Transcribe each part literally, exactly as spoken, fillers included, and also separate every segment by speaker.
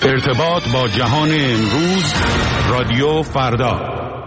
Speaker 1: ارتباط با جهان امروز، رادیو فردا.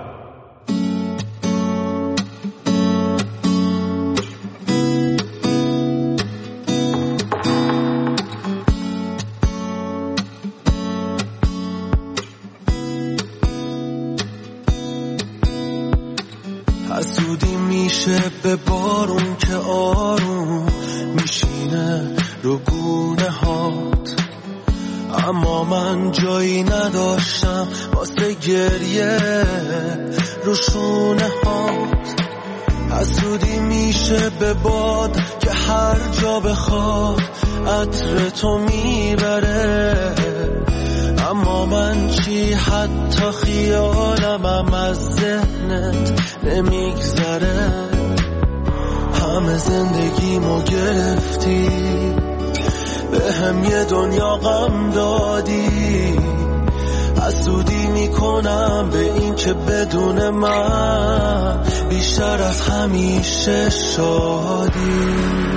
Speaker 2: حسودی میشه به بارون که آروم میشینه رو گونه هات، اما من جایی نداشتم واسه گریه رو شونه هات. حسودی میشه به باد که هر جا بخواد عطر تو میبره، اما من چی حتی خیالمم از ذهنت نمیگذره. همه زندگیمو گرفتی، به هم یه دنیا غم دادی. حسودی میکنم به این که بدون من بیشتر از همیشه شادی.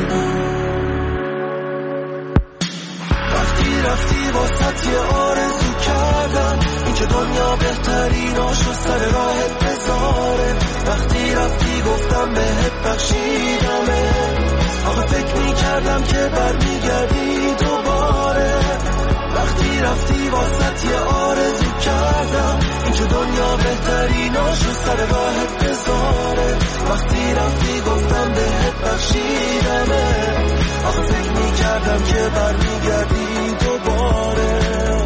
Speaker 2: وقتی رفتی واسط یه آرزو کردم، این که دنیا بهتریناشو سر راهت بذاره. وقتی رفتی گفتم بهت بخشیدمه، آخه فکر میکردم که برمیگردی دوباره. وقتی رفتی واسط یه آرزو کردم، این که دنیا بهتریناشو سر راهت بذاره. وقتی رفتی گفتم بهت بخشیدمه، آخه فکر میکردم که برمیگردی دوباره.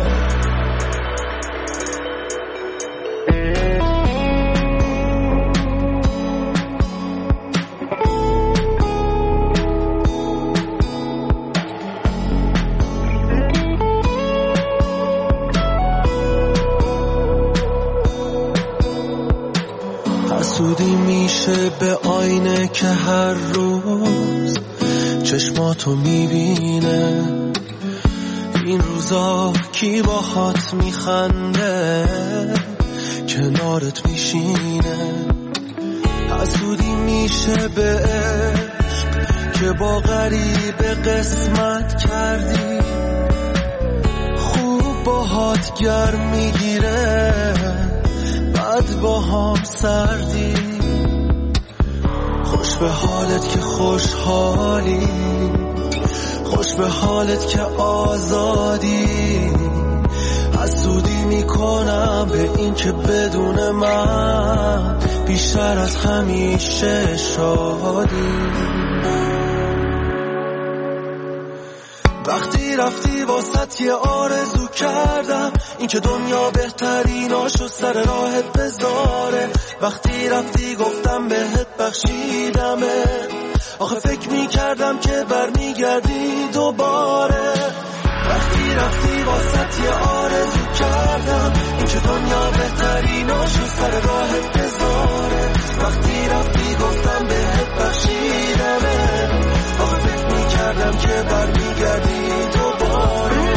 Speaker 2: حسودی میشه به آینه که هر روز چشماتو میبینه. این روزا کی باهات میخنده کنارت میشینه. حسودی میشه به عشق که با غریب قسمت کردی، خوب باهات گرم میگیره بعد با هم سردی. خوش به حالت که خوشحالی، خوش به حالت که آزادی. حسودی میکنم به این که بدون من بیشتر از همیشه شادی. وقتی رفتی واسط یه آرزو کردم، این که دنیا بهتریناشو سر راهت بذاره. وقتی رفتی گفتم بهت بخشیدمه، آخه فکر میکردم که برمیگردی دوباره. وقتی رفتی واسط یه آرزو کردم، این که دنیا بهتریناشو سر راهت بذاره. وقتی رفتی گفتم بهت بخشیدمه، آخه فکر میکردم که برمیگردی دوباره.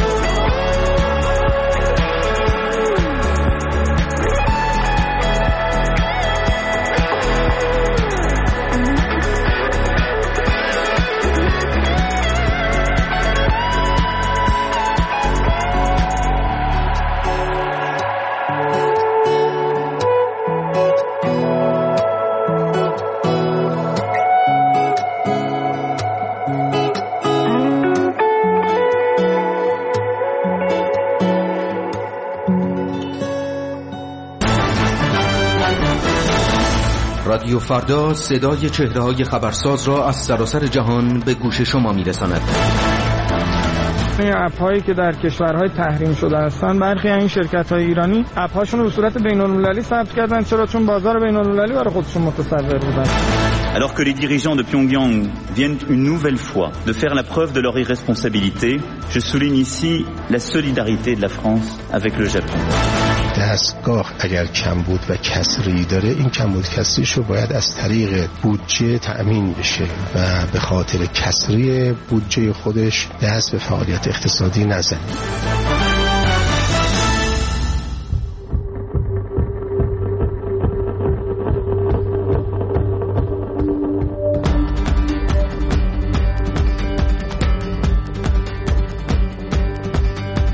Speaker 3: رادیو فردا صدای چهره‌های خبرساز را از سراسر جهان به گوش شما می‌رساند.
Speaker 4: این اپ‌هایی که در کشورهای تحریم شده هستند، برخی از این شرکت‌های ایرانی اپ‌هاشون رو به صورت بین‌المللی ثبت کردن. چرا؟ چون بازار بین‌المللی برای خودشون متصور بودن.
Speaker 5: Alors que les dirigeants de Pyongyang viennent une nouvelle fois de faire la preuve de leur irresponsabilité, je souligne ici la solidarité de la France avec le Japon.
Speaker 6: دستگاه اگر کمبود و کسری داره، این کمبود کسریش رو باید از طریق بودجه تأمین بشه و به خاطر کسری بودجه خودش دست به فعالیت اقتصادی نزنه.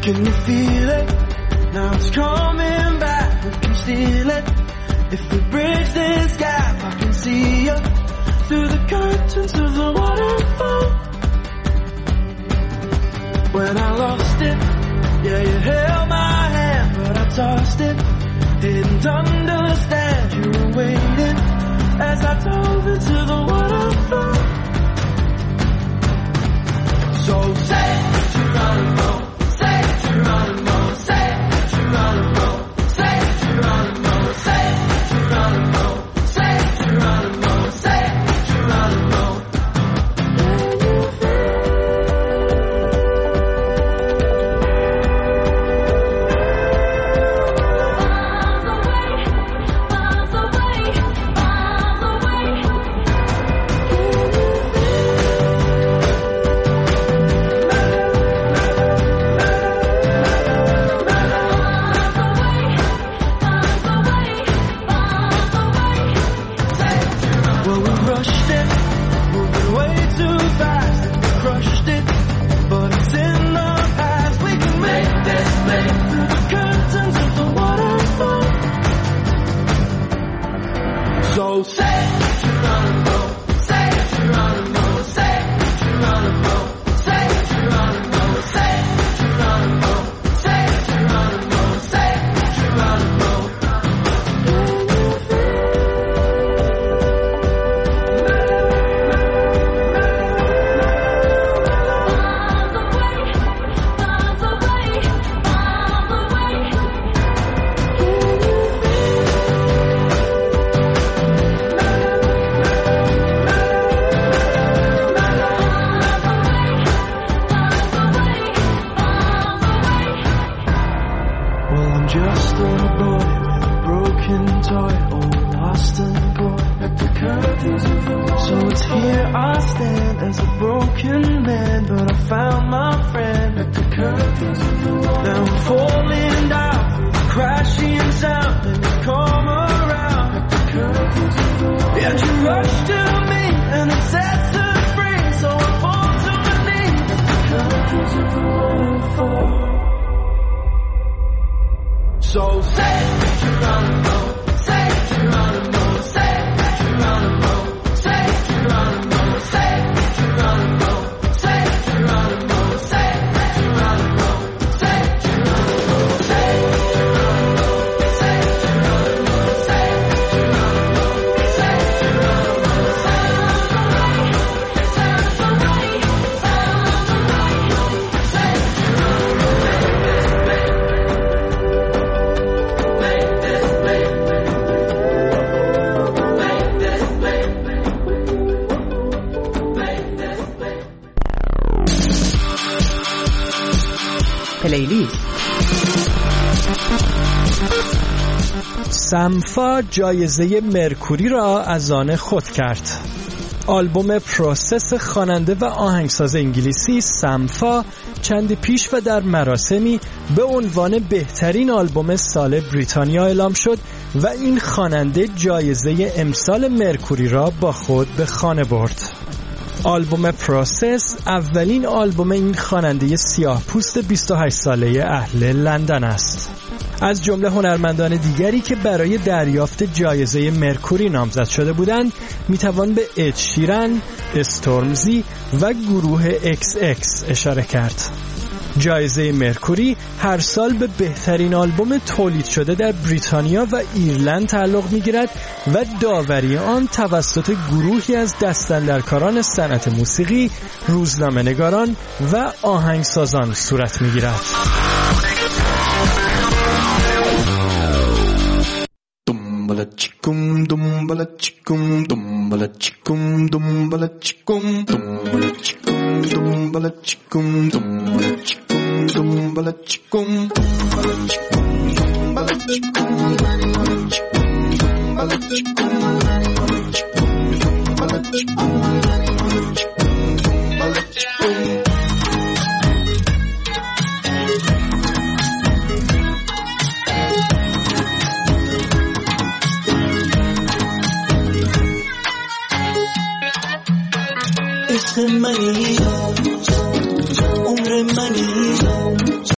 Speaker 2: Can you feel it? Now it's coming back. We can steal it. If we bridge this gap, I can see you through the curtains of the waterfall. When I lost it, yeah, you held my hand, but I tossed it. Didn't understand you were waiting as I dove into the waterfall. So say Geronimo, say Geronimo, say Geronimo, say Geronimo, say Geronimo, say Geronimo, say Geronimo.
Speaker 7: سمفا جایزه مرکوری را از آن خود کرد. آلبوم پروسس خواننده و آهنگساز انگلیسی سمفا چند پیش و در مراسمی به عنوان بهترین آلبوم سال بریتانیا اعلام شد و این خواننده جایزه امسال مرکوری را با خود به خانه برد. آلبوم پروسس اولین آلبوم این خواننده سیاه‌پوست بیست و هشت ساله اهل لندن است. از جمله هنرمندان دیگری که برای دریافت جایزه مرکوری نامزد شده بودند میتوان به اد شیرن، استورمزی و گروه ایکس ایکس اشاره کرد. جایزه مرکوری هر سال به بهترین آلبوم تولید شده در بریتانیا و ایرلند تعلق می‌گیرد و داوری آن توسط گروهی از دستاندرکاران صنعت موسیقی، روزنامه‌نگاران و آهنگسازان صورت می‌گیرد.
Speaker 2: Dumbala chikum dumbala chikum dumbala chikum dumbala chikum dumbala chikum dumbala chikum dumbala chikum dumbala chikum dumbala chikum dumbala chikum dumbala chikum dumbala chikum. عشق منی